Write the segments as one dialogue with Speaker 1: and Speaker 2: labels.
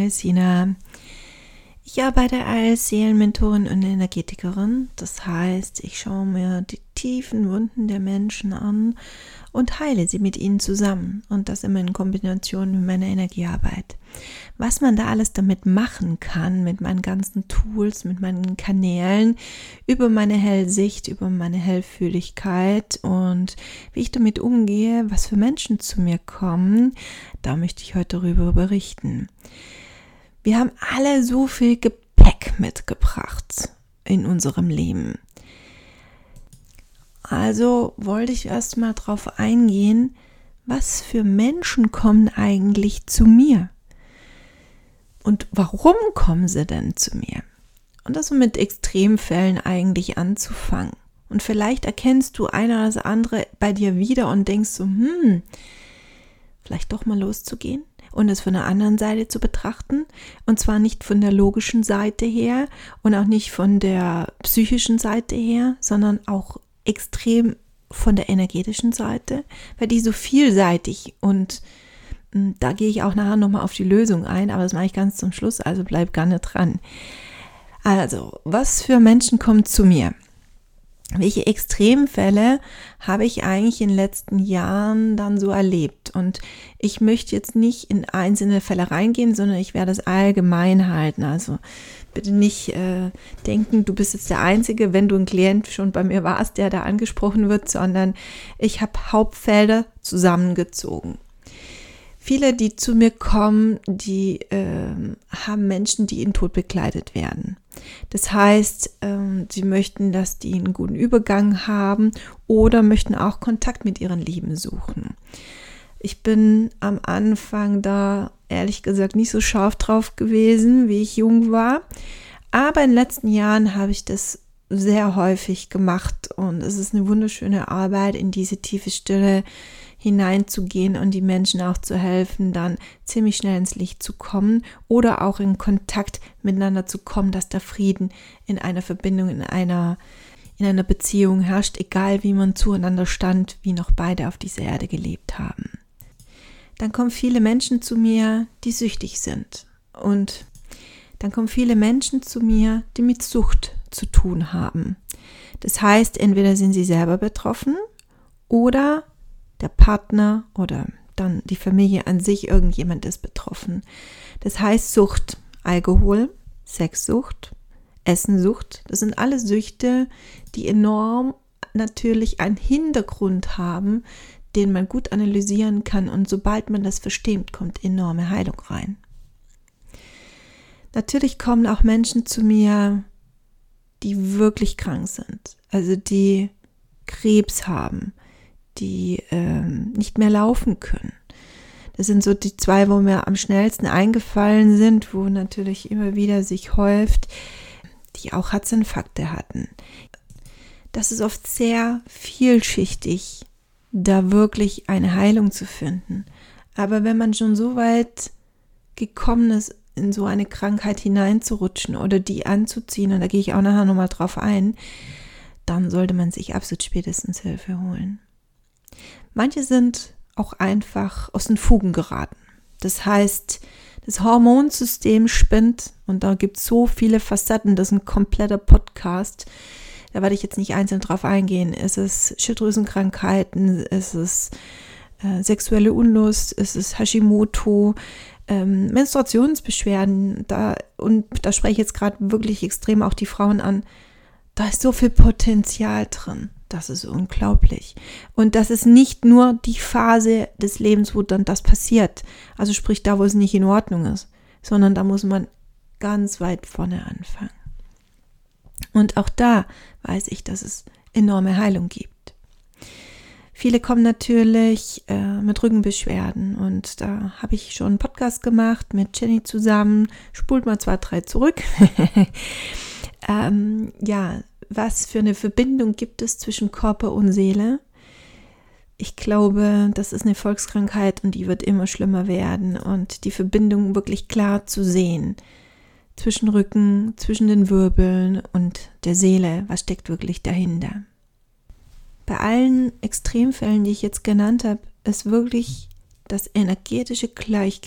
Speaker 1: Name ist Sina. Ich arbeite als Seelenmentorin und Energetikerin. Das heißt, ich schaue mir die tiefen Wunden der Menschen an und heile sie mit ihnen zusammen. Und das immer in Kombination mit meiner Energiearbeit. Was man da alles damit machen kann, mit meinen ganzen Tools, mit meinen Kanälen, über meine Hellsicht, über meine Hellfühligkeit und wie ich damit umgehe, was für Menschen zu mir kommen, da möchte ich heute darüber berichten. Wir haben alle so viel Gepäck mitgebracht in unserem Leben. Also wollte ich erstmal drauf eingehen, was für Menschen kommen eigentlich zu mir? Und warum kommen sie denn zu mir? Und das so mit Extremfällen eigentlich anzufangen. Und vielleicht erkennst du eine oder das andere bei dir wieder und denkst so, vielleicht doch mal loszugehen und es von der anderen Seite zu betrachten. Und zwar nicht von der logischen Seite her und auch nicht von der psychischen Seite her, sondern auch extrem von der energetischen Seite, weil die so vielseitig und da gehe ich auch nachher nochmal auf die Lösung ein, aber das mache ich ganz zum Schluss, also bleib gerne dran. Also, was für Menschen kommen zu mir? Welche Extremfälle habe ich eigentlich in den letzten Jahren dann so erlebt? Und ich möchte jetzt nicht in einzelne Fälle reingehen, sondern ich werde es allgemein halten. Also bitte nicht denken, du bist jetzt der Einzige, wenn du ein Klient schon bei mir warst, der da angesprochen wird, sondern ich habe Hauptfelder zusammengezogen. Viele, die zu mir kommen, die haben Menschen, die in Tod begleitet werden. Das heißt, sie möchten, dass die einen guten Übergang haben oder möchten auch Kontakt mit ihren Lieben suchen. Ich bin am Anfang da ehrlich gesagt nicht so scharf drauf gewesen, wie ich jung war. Aber in den letzten Jahren habe ich das sehr häufig gemacht und es ist eine wunderschöne Arbeit, in diese tiefe Stille hineinzugehen und die Menschen auch zu helfen, dann ziemlich schnell ins Licht zu kommen oder auch in Kontakt miteinander zu kommen, dass der Frieden in einer Verbindung, in einer Beziehung herrscht, egal wie man zueinander stand, wie noch beide auf dieser Erde gelebt haben. Dann kommen viele Menschen zu mir, die süchtig sind und dann kommen viele Menschen zu mir, die mit Sucht zu tun haben. Das heißt, entweder sind sie selber betroffen oder der Partner oder dann die Familie an sich, irgendjemand ist betroffen. Das heißt Sucht, Alkohol, Sexsucht, Essensucht, das sind alle Süchte, die enorm natürlich einen Hintergrund haben, den man gut analysieren kann und sobald man das versteht, kommt enorme Heilung rein. Natürlich kommen auch Menschen zu mir, die wirklich krank sind, also die Krebs haben, die nicht mehr laufen können. Das sind so die zwei, wo mir am schnellsten eingefallen sind, wo natürlich immer wieder sich häuft, die auch Herzinfarkte hatten. Das ist oft sehr vielschichtig, da wirklich eine Heilung zu finden. Aber wenn man schon so weit gekommen ist, in so eine Krankheit hineinzurutschen oder die anzuziehen, und da gehe ich auch nachher nochmal drauf ein, dann sollte man sich absolut spätestens Hilfe holen. Manche sind auch einfach aus den Fugen geraten. Das heißt, das Hormonsystem spinnt und da gibt es so viele Facetten, das ist ein kompletter Podcast. Da werde ich jetzt nicht einzeln drauf eingehen. Es ist Schilddrüsenkrankheiten, es ist sexuelle Unlust, es ist Hashimoto, Menstruationsbeschwerden. Da spreche ich jetzt gerade wirklich extrem auch die Frauen an. Da ist so viel Potenzial drin. Das ist unglaublich. Und das ist nicht nur die Phase des Lebens, wo dann das passiert. Also sprich da, wo es nicht in Ordnung ist. Sondern da muss man ganz weit vorne anfangen. Und auch da weiß ich, dass es enorme Heilung gibt. Viele kommen natürlich mit Rückenbeschwerden. Und da habe ich schon einen Podcast gemacht mit Jenny zusammen. Spult mal 2, 3 zurück. Was für eine Verbindung gibt es zwischen Körper und Seele? Ich glaube, das ist eine Volkskrankheit und die wird immer schlimmer werden und die Verbindung wirklich klar zu sehen zwischen Rücken, zwischen den Wirbeln und der Seele, was steckt wirklich dahinter? Bei allen Extremfällen, die ich jetzt genannt habe, ist wirklich das energetische Gleichgewicht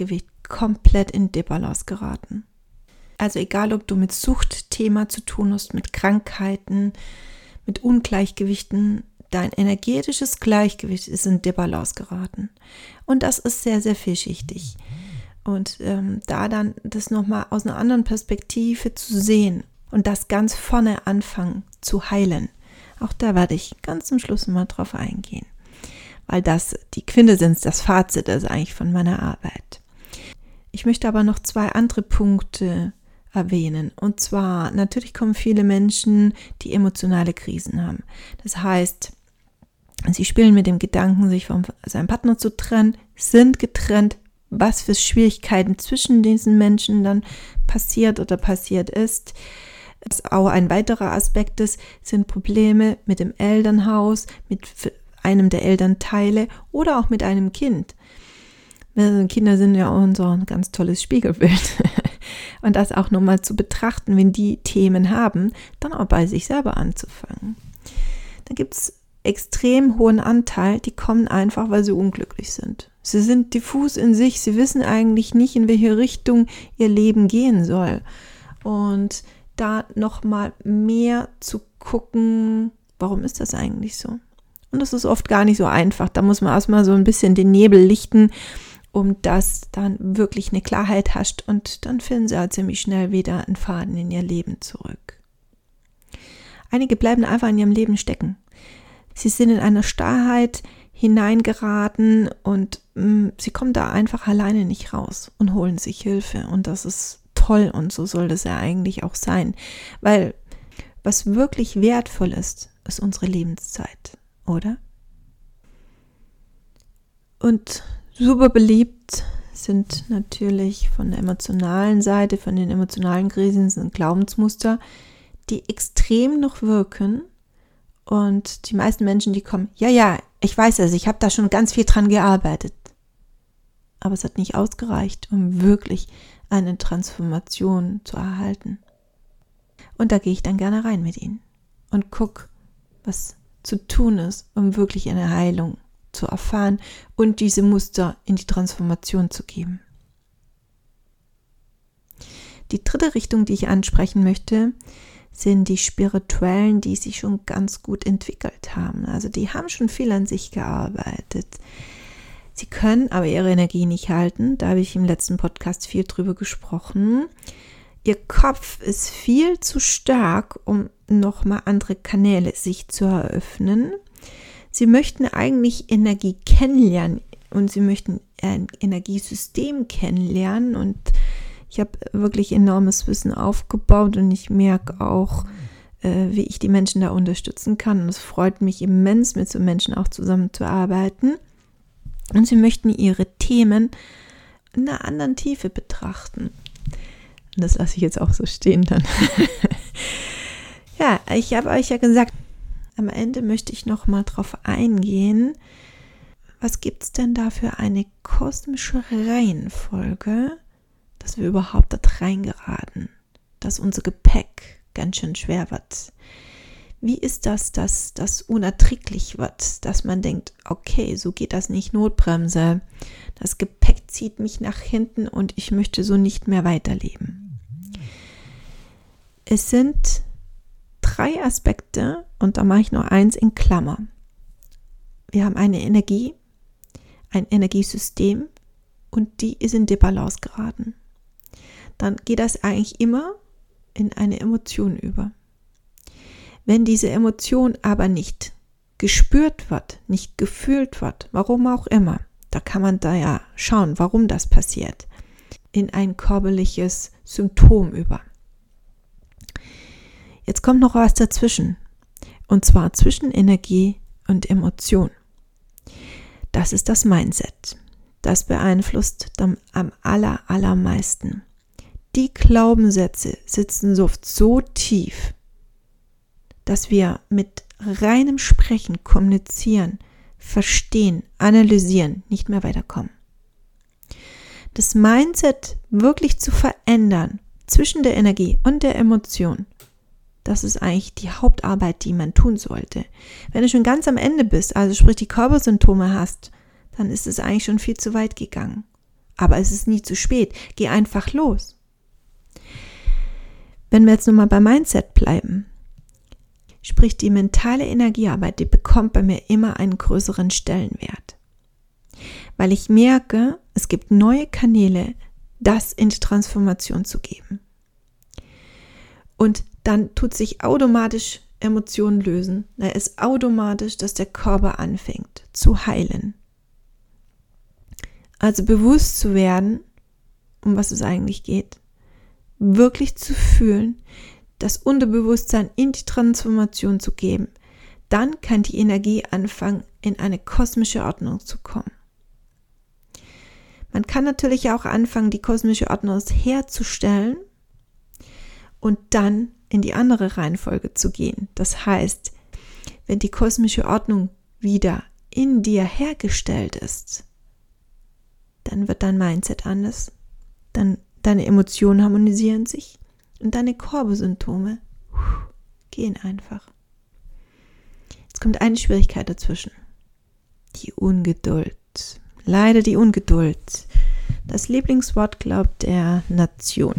Speaker 1: komplett in Debalance geraten. Also egal, ob du mit Suchtthema zu tun hast, mit Krankheiten, mit Ungleichgewichten, dein energetisches Gleichgewicht ist in Debalance geraten. Und das ist sehr, sehr vielschichtig. Und da dann das nochmal aus einer anderen Perspektive zu sehen und das ganz vorne anfangen zu heilen. Auch da werde ich ganz zum Schluss mal drauf eingehen. Weil das die Quintessenz, das Fazit ist eigentlich von meiner Arbeit. Ich möchte aber noch 2 andere Punkte erwähnen. Und zwar, natürlich kommen viele Menschen, die emotionale Krisen haben. Das heißt, sie spielen mit dem Gedanken, sich von seinem Partner zu trennen, sind getrennt, was für Schwierigkeiten zwischen diesen Menschen dann passiert oder passiert ist. Was auch ein weiterer Aspekt ist, sind Probleme mit dem Elternhaus, mit einem der Elternteile oder auch mit einem Kind. Kinder sind ja unser ganz tolles Spiegelbild. Und das auch nochmal zu betrachten, wenn die Themen haben, dann auch bei sich selber anzufangen. Dann gibt es extrem hohen Anteil, die kommen einfach, weil sie unglücklich sind. Sie sind diffus in sich, sie wissen eigentlich nicht, in welche Richtung ihr Leben gehen soll. Und da nochmal mehr zu gucken, warum ist das eigentlich so? Und das ist oft gar nicht so einfach. Da muss man erstmal so ein bisschen den Nebel lichten, um dass dann wirklich eine Klarheit herrscht und dann finden sie halt ziemlich schnell wieder einen Faden in ihr Leben zurück. Einige bleiben einfach in ihrem Leben stecken. Sie sind in eine Starrheit hineingeraten und sie kommen da einfach alleine nicht raus und holen sich Hilfe. Und das ist toll und so soll das ja eigentlich auch sein. Weil was wirklich wertvoll ist unsere Lebenszeit, oder? Und super beliebt sind natürlich von der emotionalen Seite, von den emotionalen Krisen sind Glaubensmuster, die extrem noch wirken. Und die meisten Menschen, die kommen, ja, ich weiß es, ich habe da schon ganz viel dran gearbeitet. Aber es hat nicht ausgereicht, um wirklich eine Transformation zu erhalten. Und da gehe ich dann gerne rein mit ihnen und gucke, was zu tun ist, um wirklich eine Heilung zu erfahren und diese Muster in die Transformation zu geben. Die dritte Richtung, die ich ansprechen möchte, sind die Spirituellen, die sich schon ganz gut entwickelt haben. Also die haben schon viel an sich gearbeitet. Sie können aber ihre Energie nicht halten. Da habe ich im letzten Podcast viel drüber gesprochen. Ihr Kopf ist viel zu stark, um nochmal andere Kanäle sich zu eröffnen. Sie möchten eigentlich Energie kennenlernen und sie möchten ein Energiesystem kennenlernen und ich habe wirklich enormes Wissen aufgebaut und ich merke auch, wie ich die Menschen da unterstützen kann und es freut mich immens, mit so Menschen auch zusammenzuarbeiten und sie möchten ihre Themen in einer anderen Tiefe betrachten. Und das lasse ich jetzt auch so stehen dann. Ja, ich habe euch ja gesagt, am Ende möchte ich noch mal drauf eingehen, was gibt es denn da für eine kosmische Reihenfolge, dass wir überhaupt da reingeraten, dass unser Gepäck ganz schön schwer wird. Wie ist das, dass das unerträglich wird, dass man denkt, okay, so geht das nicht, Notbremse, das Gepäck zieht mich nach hinten und ich möchte so nicht mehr weiterleben. Es sind 3 Aspekte und da mache ich nur eins in Klammer. Wir haben eine Energie, ein Energiesystem und die ist in Debalance geraten. Dann geht das eigentlich immer in eine Emotion über. Wenn diese Emotion aber nicht gespürt wird, nicht gefühlt wird, warum auch immer, da kann man da ja schauen, warum das passiert, in ein körperliches Symptom über. Jetzt kommt noch was dazwischen, und zwar zwischen Energie und Emotion. Das ist das Mindset. Das beeinflusst am allermeisten. Die Glaubenssätze sitzen so tief, dass wir mit reinem Sprechen, Kommunizieren, Verstehen, Analysieren nicht mehr weiterkommen. Das Mindset wirklich zu verändern zwischen der Energie und der Emotion, das ist eigentlich die Hauptarbeit, die man tun sollte. Wenn du schon ganz am Ende bist, also sprich die Körpersymptome hast, dann ist es eigentlich schon viel zu weit gegangen. Aber es ist nie zu spät. Geh einfach los. Wenn wir jetzt nochmal beim Mindset bleiben, sprich die mentale Energiearbeit, die bekommt bei mir immer einen größeren Stellenwert. Weil ich merke, es gibt neue Kanäle, das in die Transformation zu geben. Und dann tut sich automatisch Emotionen lösen. Da ist automatisch, dass der Körper anfängt zu heilen. Also bewusst zu werden, um was es eigentlich geht. Wirklich zu fühlen, das Unterbewusstsein in die Transformation zu geben. Dann kann die Energie anfangen, in eine kosmische Ordnung zu kommen. Man kann natürlich auch anfangen, die kosmische Ordnung herzustellen und dann in die andere Reihenfolge zu gehen. Das heißt, wenn die kosmische Ordnung wieder in dir hergestellt ist, dann wird dein Mindset anders, dann deine Emotionen harmonisieren sich und deine Körpersymptome gehen einfach. Jetzt kommt eine Schwierigkeit dazwischen. Die Ungeduld. Leider die Ungeduld. Das Lieblingswort, glaubt der Nation.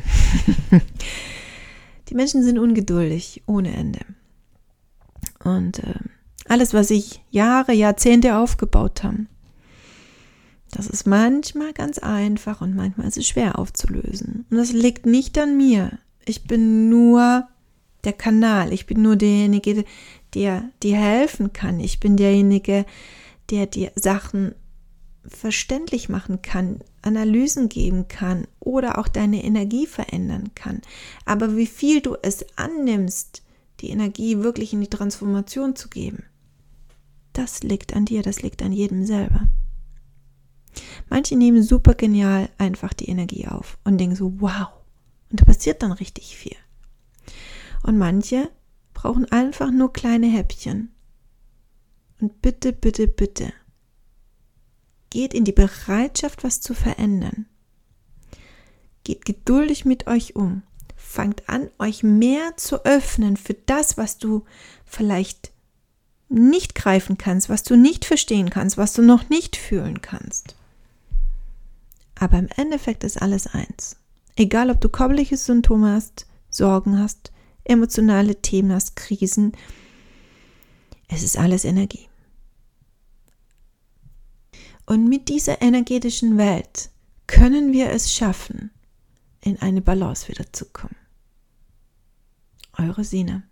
Speaker 1: Die Menschen sind ungeduldig ohne Ende. Und alles, was sich Jahre, Jahrzehnte aufgebaut haben, das ist manchmal ganz einfach und manchmal ist es schwer aufzulösen. Und das liegt nicht an mir. Ich bin nur der Kanal. Ich bin nur derjenige, der dir helfen kann. Ich bin derjenige, der dir Sachen verständlich machen kann, Analysen geben kann oder auch deine Energie verändern kann. Aber wie viel du es annimmst, die Energie wirklich in die Transformation zu geben, das liegt an dir, das liegt an jedem selber. Manche nehmen super genial einfach die Energie auf und denken so, wow, und da passiert dann richtig viel. Und manche brauchen einfach nur kleine Häppchen. Und bitte, bitte, bitte, geht in die Bereitschaft, was zu verändern. Geht geduldig mit euch um. Fangt an, euch mehr zu öffnen für das, was du vielleicht nicht greifen kannst, was du nicht verstehen kannst, was du noch nicht fühlen kannst. Aber im Endeffekt ist alles eins. Egal, ob du körperliche Symptome hast, Sorgen hast, emotionale Themen hast, Krisen, es ist alles Energie. Und mit dieser energetischen Welt können wir es schaffen, in eine Balance wiederzukommen. Eure Sina.